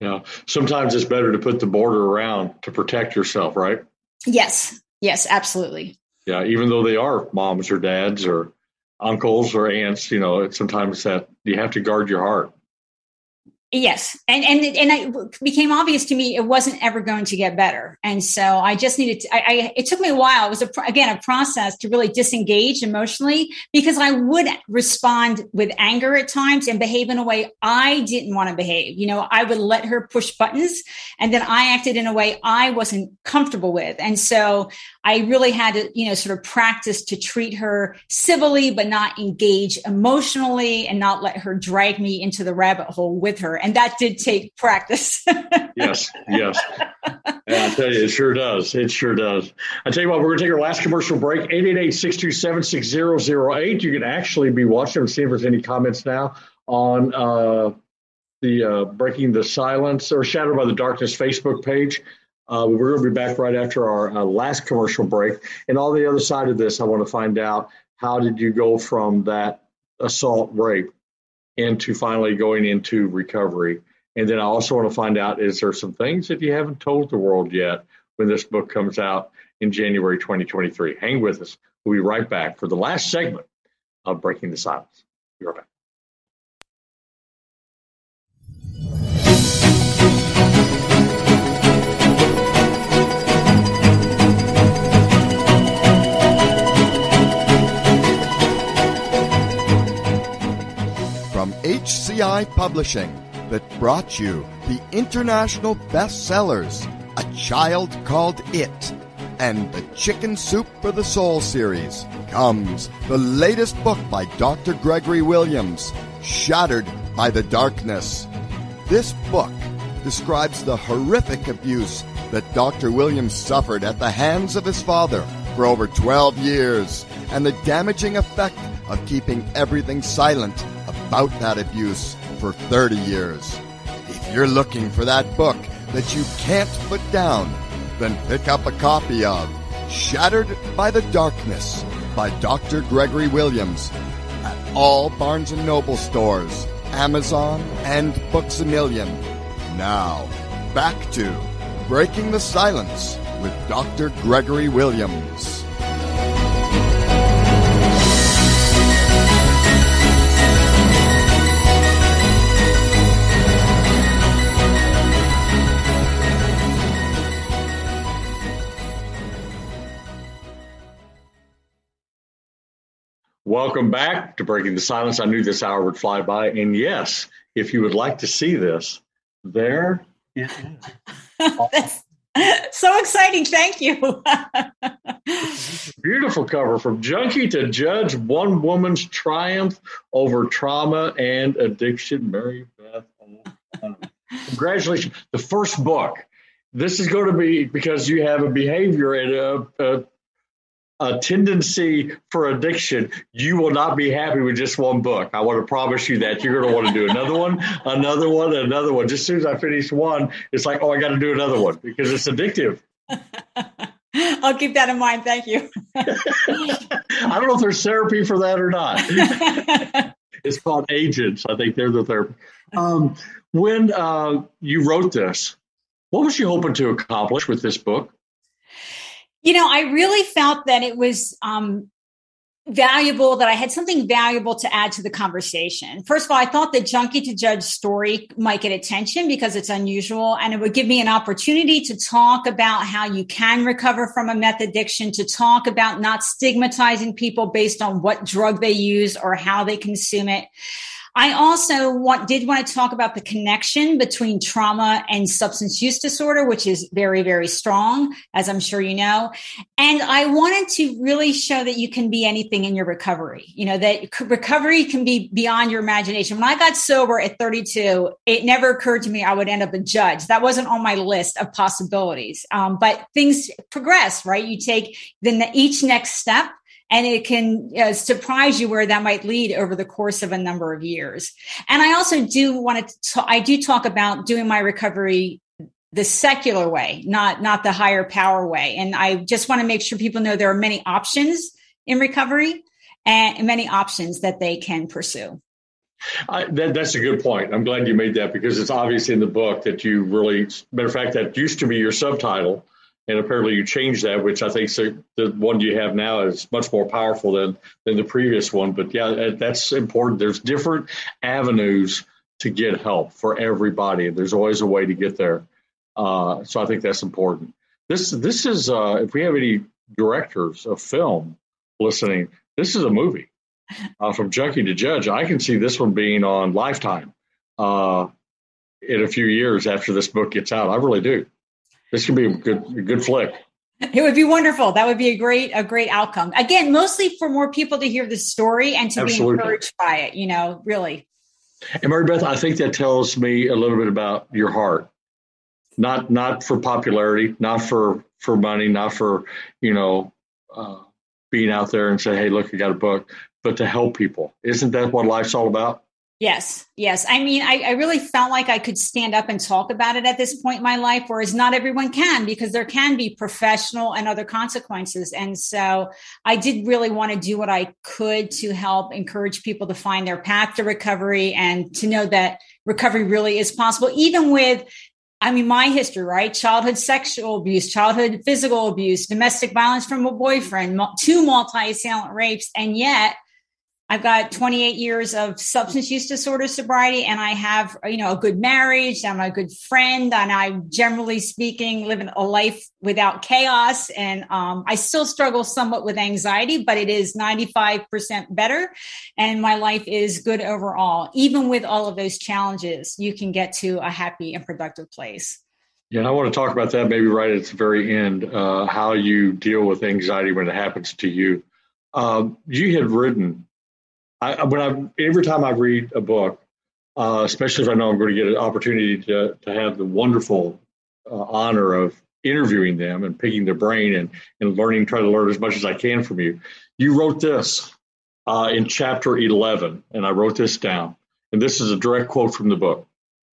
Yeah. Sometimes it's better to put the border around to protect yourself, right? Yes. Yes, absolutely. Yeah. Even though they are moms or dads or uncles or aunts, you know, it's sometimes that you have to guard your heart. Yes. And, and, and it became obvious to me, it wasn't ever going to get better. And so I just needed to, I, I it took me a while. It was a, again, a process to really disengage emotionally, because I would respond with anger at times and behave in a way I didn't want to behave. You know, I would let her push buttons, and then I acted in a way I wasn't comfortable with. And so I really had to, you know, sort of practice to treat her civilly, but not engage emotionally, and not let her drag me into the rabbit hole with her. And that did take practice. Yes, yes. And I tell you, it sure does. It sure does. I tell you what, we're going to take our last commercial break. eight eight eight, six two seven, six zero zero eight. You can actually be watching and see if there's any comments now on uh, the uh, Breaking the Silence or Shattered by the Darkness Facebook page. Uh, we're going to be back right after our uh, last commercial break. And on the other side of this, I want to find out, how did you go from that assault rape into finally going into recovery? And then I also want to find out, is there some things that you haven't told the world yet when this book comes out in January twenty twenty-three? Hang with us. We'll be right back for the last segment of Breaking the Silence. Be right back. From H C I Publishing, that brought you the international bestsellers, A Child Called It, and the Chicken Soup for the Soul series, comes the latest book by Doctor Gregory Williams, Shattered by the Darkness. This book describes the horrific abuse that Doctor Williams suffered at the hands of his father for over twelve years, and the damaging effect of keeping everything silent about that abuse for thirty years. If you're looking for that book that you can't put down, then pick up a copy of Shattered by the Darkness by Doctor Gregory Williams at all Barnes and Noble stores, Amazon, and Books A Million. Now, back to Breaking the Silence with Doctor Gregory Williams. Welcome back to Breaking the Silence. I knew this hour would fly by. And yes, if you would like to see this, there it is. That's so exciting. Thank you. Beautiful cover, From Junkie to Judge, One Woman's Triumph Over Trauma and Addiction. Mary Beth. Congratulations. The first book. This is going to be because you have a behavior and a, a a tendency for addiction. You will not be happy with just one book. I want to promise you that. You're going to want to do another one, another one, another one. Just as soon as I finish one, it's like, oh, I got to do another one because it's addictive. I'll keep that in mind. Thank you. I don't know if there's therapy for that or not. It's called Agents. I think they're the therapy. Um, when uh, you wrote this, what was you hoping to accomplish with this book? You know, I really felt that it was um, valuable, that I had something valuable to add to the conversation. First of all, I thought the Junkie to Judge story might get attention because it's unusual, and it would give me an opportunity to talk about how you can recover from a meth addiction, to talk about not stigmatizing people based on what drug they use or how they consume it. I also want, did want to talk about the connection between trauma and substance use disorder, which is very, very strong, as I'm sure you know. And I wanted to really show that you can be anything in your recovery, you know, that recovery can be beyond your imagination. When I got sober at thirty-two, it never occurred to me I would end up a judge. That wasn't on my list of possibilities. Um, but things progress, right? You take the each next step, and it can uh, surprise you where that might lead over the course of a number of years. And I also do want to, ta- I do talk about doing my recovery the secular way, not, not the higher power way. And I just want to make sure people know there are many options in recovery and many options that they can pursue. I, that, that's a good point. I'm glad you made that because it's obvious in the book that you really, matter of fact, that used to be your subtitle. And apparently you changed that, which I think so, the one you have now is much more powerful than, than the previous one. But yeah, that's important. There's different avenues to get help for everybody. There's always a way to get there. Uh, so I think that's important. This this is, uh, if we have any directors of film listening, this is a movie. Uh, from junkie to judge, I can see this one being on Lifetime uh, in a few years after this book gets out. I really do. This could be a good, a good flick. It would be wonderful. That would be a great, a great outcome. Again, mostly for more people to hear the story and to Absolutely. Be encouraged by it. You know, really. And Mary Beth, I think that tells me a little bit about your heart. Not, not for popularity, not for for money, not for you know uh, being out there and say, "Hey, look, I got a book," but to help people. Isn't that what life's all about? Yes. Yes. I mean, I, I really felt like I could stand up and talk about it at this point in my life, whereas not everyone can, because there can be professional and other consequences. And so I did really want to do what I could to help encourage people to find their path to recovery and to know that recovery really is possible, even with, I mean, my history, right? Childhood sexual abuse, childhood physical abuse, domestic violence from a boyfriend, two multi-assailant rapes. And yet I've got twenty-eight years of substance use disorder sobriety, and I have, you know, a good marriage. I'm a good friend, and I, generally speaking, live a life without chaos. And um, I still struggle somewhat with anxiety, but it is ninety-five percent better. And my life is good overall. Even with all of those challenges, you can get to a happy and productive place. Yeah, and I want to talk about that maybe right at the very end, uh, how you deal with anxiety when it happens to you. Uh, you had written I, when I, every time I read a book, uh, especially if I know I'm going to get an opportunity to, to have the wonderful uh, honor of interviewing them and picking their brain and, and learning, try to learn as much as I can from you. You wrote this uh, in chapter eleven, and I wrote this down. And this is a direct quote from the book.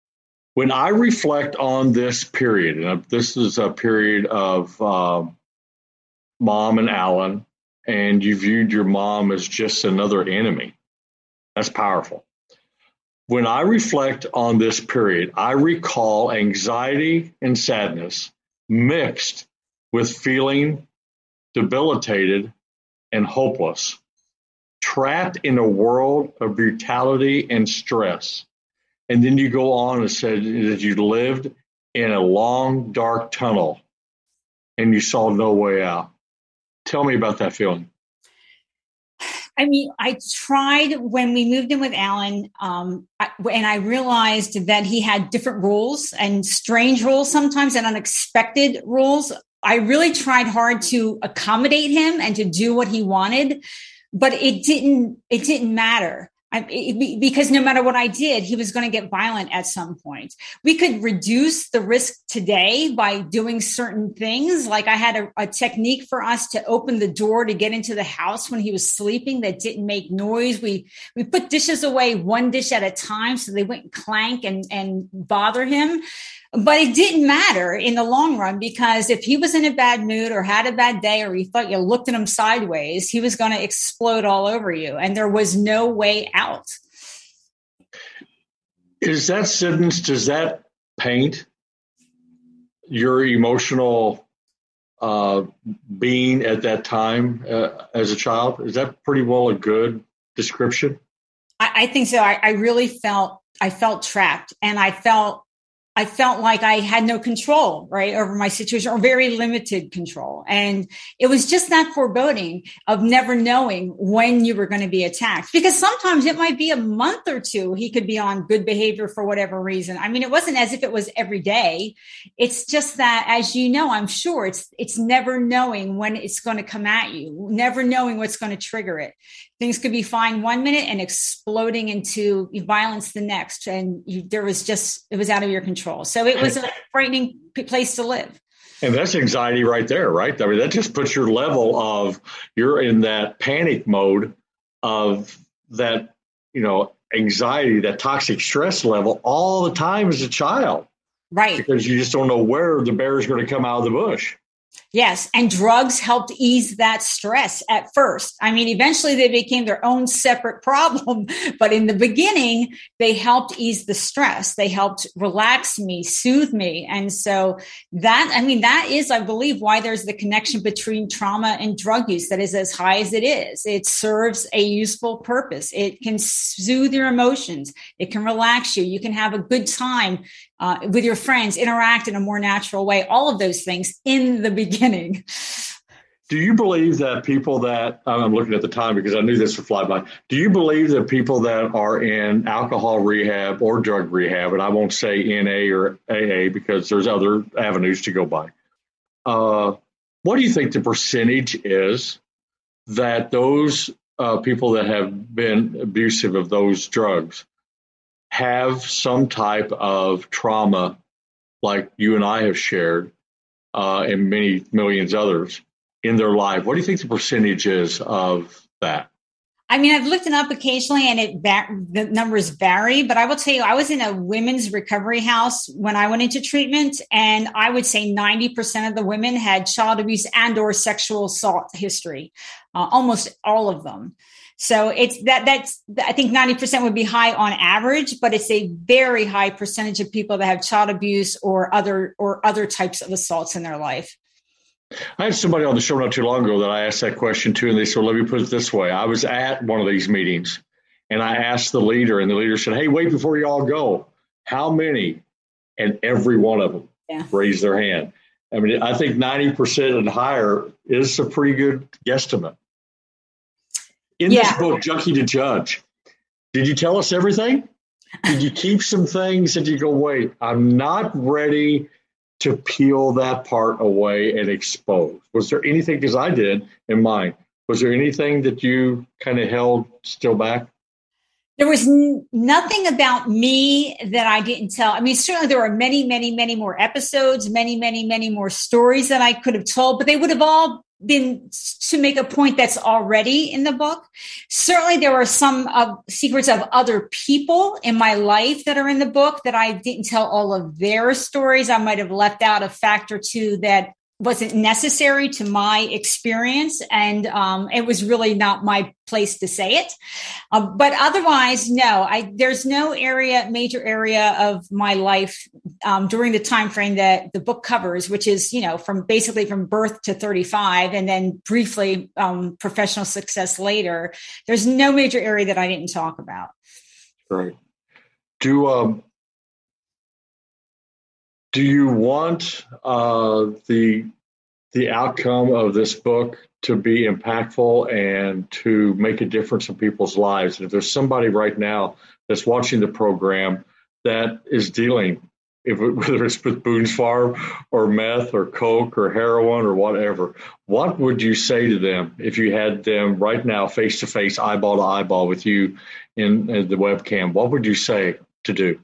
When I reflect on this period, and this is a period of uh, Mom and Alan, and you viewed your mom as just another enemy. That's powerful. When I reflect on this period, I recall anxiety and sadness mixed with feeling debilitated and hopeless, trapped in a world of brutality and stress. And then you go on and said that you lived in a long, dark tunnel and you saw no way out. Tell me about that feeling. I mean, I tried when we moved in with Alan, um, I, and I realized that he had different rules and strange rules sometimes and unexpected rules. I really tried hard to accommodate him and to do what he wanted, but it didn't, it didn't matter. I, it, because no matter what I did, he was going to get violent at some point. We could reduce the risk today by doing certain things. Like I had a, a technique for us to open the door to get into the house when he was sleeping that didn't make noise. We we put dishes away one dish at a time so they wouldn't clank and, and bother him. But it didn't matter in the long run, because if he was in a bad mood or had a bad day or you thought you looked at him sideways, he was going to explode all over you. And there was no way out. Is that sentence, does that paint your emotional uh, being at that time uh, as a child? Is that pretty well a good description? I, I think so. I, I really felt, I felt trapped, and I felt I felt like I had no control, right, over my situation, or very limited control. And it was just that foreboding of never knowing when you were going to be attacked, because sometimes it might be a month or two. He could be on good behavior for whatever reason. I mean, it wasn't as if it was every day. It's just that, as you know, I'm sure it's, it's never knowing when it's going to come at you, never knowing what's going to trigger it. Things could be fine one minute and exploding into violence the next. And you, there was just, it was out of your control. So it was a frightening place to live. And that's anxiety right there, right? I mean, that just puts your level of, you're in that panic mode of that, you know, anxiety, that toxic stress level all the time as a child. Right. Because you just don't know where the bear is going to come out of the bush. Yes. And drugs helped ease that stress at first. I mean, eventually they became their own separate problem. But in the beginning, they helped ease the stress. They helped relax me, soothe me. And so that, I mean, that is, I believe, why there's the connection between trauma and drug use that is as high as it is. It serves a useful purpose. It can soothe your emotions. It can relax you. You can have a good time Uh, with your friends, interact in a more natural way, all of those things in the beginning. Do you believe that people that, I'm looking at the time because I knew this would fly by. Do you believe that people that are in alcohol rehab or drug rehab, and I won't say N A or A A because there's other avenues to go by, uh, what do you think the percentage is that those uh, people that have been abusive of those drugs have some type of trauma like you and I have shared uh, and many millions others in their life? What do you think the percentage is of that? I mean, I've looked it up occasionally and it the numbers vary, but I will tell you, I was in a women's recovery house when I went into treatment, and I would say ninety percent of the women had child abuse and or sexual assault history, uh, almost all of them. So it's that that's, I think ninety percent would be high on average, but it's a very high percentage of people that have child abuse or other, or other types of assaults in their life. I had somebody on the show not too long ago that I asked that question to, and they said, well, let me put it this way. I was at one of these meetings and I asked the leader, and the leader said, hey, wait before you all go. How many? And every one of them yeah. raised their hand. I mean, I think ninety percent and higher is a pretty good guesstimate. In yeah. this book, Junkie to Judge, did you tell us everything? Did you keep some things that you go, wait, I'm not ready to peel that part away and expose? Was there anything, because I did in mine, was there anything that you kind of held still back? There was n- nothing about me that I didn't tell. I mean, certainly there were many, many, many more episodes, many, many, many more stories that I could have told, but they would have all been to make a point that's already in the book. Certainly there are some uh, secrets of other people in my life that are in the book that I didn't tell all of their stories. I might have left out a fact or two that wasn't necessary to my experience. And um, it was really not my place to say it. Uh, but otherwise, no, I, there's no area, major area of my life um, during the time frame that the book covers, which is, you know, from basically from birth to thirty-five and then briefly um, professional success later. There's no major area that I didn't talk about. Right. Do, um, Do you want uh, the the outcome of this book to be impactful and to make a difference in people's lives? And if there's somebody right now that's watching the program that is dealing, if it, whether it's with Boone's Farm or meth or coke or heroin or whatever, what would you say to them if you had them right now face to face, eyeball to eyeball with you in, in the webcam? What would you say to do?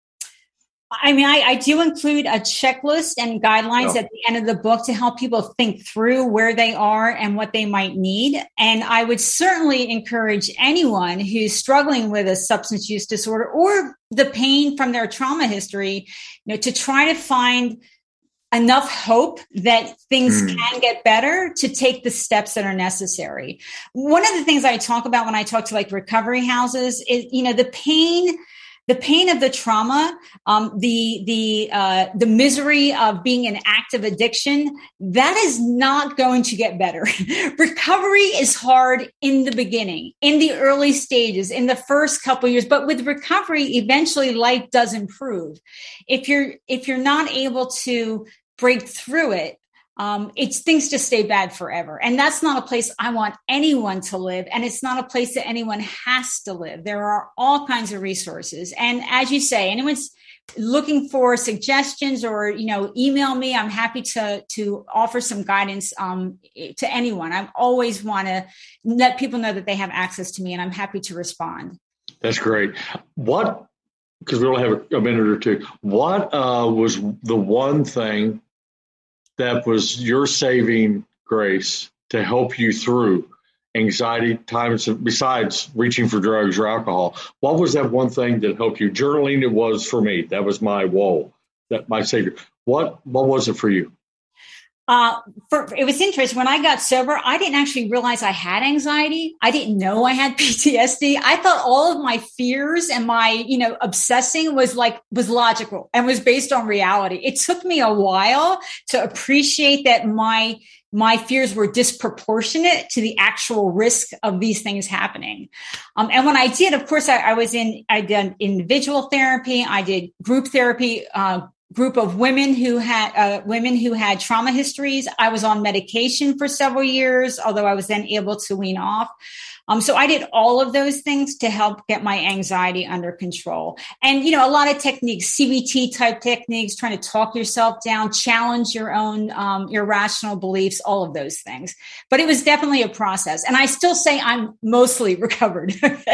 I mean, I, I do include a checklist and guidelines yeah. at the end of the book to help people think through where they are and what they might need. And I would certainly encourage anyone who's struggling with a substance use disorder or the pain from their trauma history, you know, to try to find enough hope that things mm. can get better to take the steps that are necessary. One of the things I talk about when I talk to like recovery houses is, you know, the pain The pain of the trauma, um, the the uh, the misery of being in active addiction, that is not going to get better. Recovery is hard in the beginning, in the early stages, in the first couple of years. But with recovery, eventually life does improve. If you're if you're not able to break through it, Um, it's things just stay bad forever. And that's not a place I want anyone to live. And it's not a place that anyone has to live. There are all kinds of resources. And as you say, anyone's looking for suggestions or, you know, email me. I'm happy to, to offer some guidance um, to anyone. I always want to let people know that they have access to me, and I'm happy to respond. That's great. What, because we only have a, a minute or two, what uh, was the one thing that was your saving grace to help you through anxiety times besides reaching for drugs or alcohol? What was that one thing that helped you? Journaling, it was for me. That was my whoa, that my savior. What what was it for you? Uh, for, it was interesting. When I got sober, I didn't actually realize I had anxiety. I didn't know I had P T S D. I thought all of my fears and my, you know, obsessing was like, was logical and was based on reality. It took me a while to appreciate that my, my fears were disproportionate to the actual risk of these things happening. Um, and when I did, of course, I, I was in, I did individual therapy. I did group therapy, uh, group of women who had uh, women who had trauma histories. I was on medication for several years, although I was then able to wean off. Um, so I did all of those things to help get my anxiety under control. And, you know, a lot of techniques, C B T type techniques, trying to talk yourself down, challenge your own um, irrational beliefs, all of those things. But it was definitely a process. And I still say I'm mostly recovered.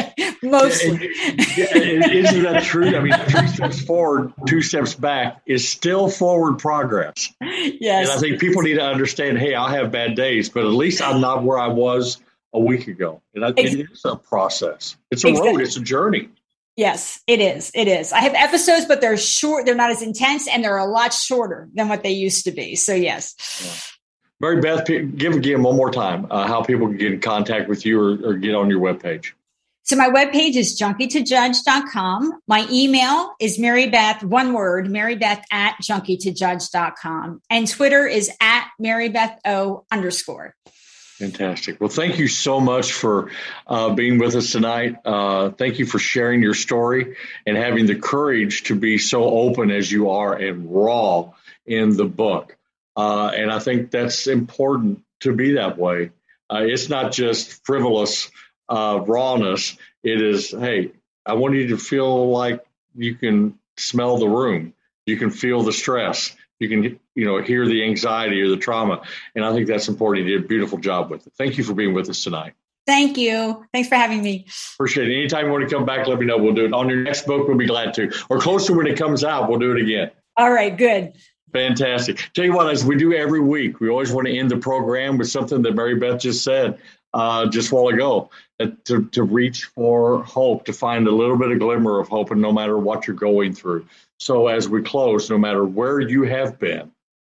Mostly. Yeah, isn't that true? I mean, three steps forward, two steps back is still forward progress. Yes. And I think people need to understand, hey, I'll have bad days, but at least I'm not where I was a week ago. And I think it is a process. It's a exactly. road. It's a journey. Yes, it is. It is. I have episodes, but they're short. They're not as intense, and they're a lot shorter than what they used to be. So, yes. Yeah. Mary Beth, give again one more time uh, how people can get in contact with you or, or get on your webpage. So my webpage is junkie to judge dot com. My email is Marybeth, one word, Marybeth at junkie to judge dot com. And Twitter is at MaryBethO underscore. Fantastic. Well, thank you so much for uh, being with us tonight. Uh, thank you for sharing your story and having the courage to be so open as you are and raw in the book. Uh, and I think that's important to be that way. Uh, it's not just frivolous uh, rawness. It is, hey, I want you to feel like you can smell the room. You can feel the stress. You can, you know, hear the anxiety or the trauma. And I think that's important. You did a beautiful job with it. Thank you for being with us tonight. Thank you. Thanks for having me. Appreciate it. Anytime you want to come back, let me know. We'll do it on your next book. We'll be glad to. Or closer when it comes out, we'll do it again. All right, good. Fantastic. Tell you what, as we do every week, we always want to end the program with something that Mary Beth just said uh, just a while ago, that to, to reach for hope, to find a little bit of glimmer of hope, and no matter what you're going through. So as we close, no matter where you have been,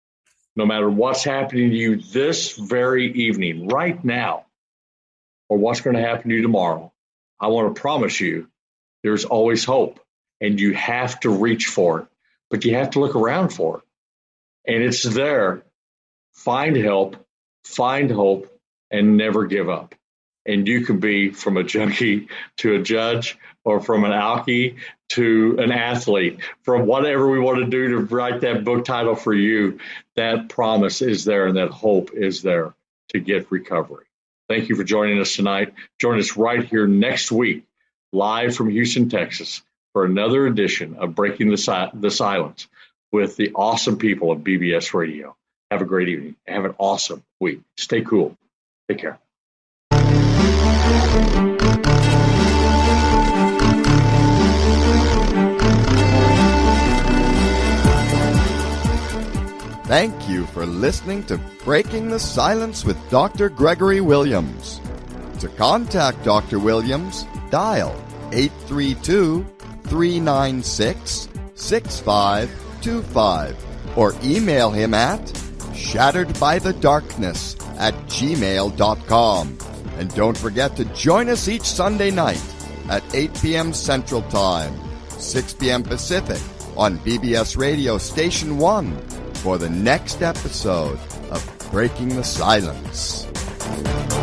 no matter what's happening to you this very evening, right now, or what's going to happen to you tomorrow, I want to promise you there's always hope, and you have to reach for it, but you have to look around for it. And it's there. Find help, find hope, and never give up. And you can be from a junkie to a judge, or from an alkie to an athlete, from whatever we want to do to write that book title for you. That promise is there, and that hope is there to get recovery. Thank you for joining us tonight. Join us right here next week, live from Houston, Texas, for another edition of Breaking the, si- the Silence with the awesome people of B B S Radio. Have a great evening. Have an awesome week. Stay cool. Take care. Thank you for listening to Breaking the Silence with Doctor Gregory Williams. To contact Doctor Williams, dial eight three two, three nine six, six five two five or email him at shatteredbythedarkness at gmail dot com. And don't forget to join us each Sunday night at eight p.m. Central Time, six p.m. Pacific on B B S Radio Station one for the next episode of Breaking the Silence.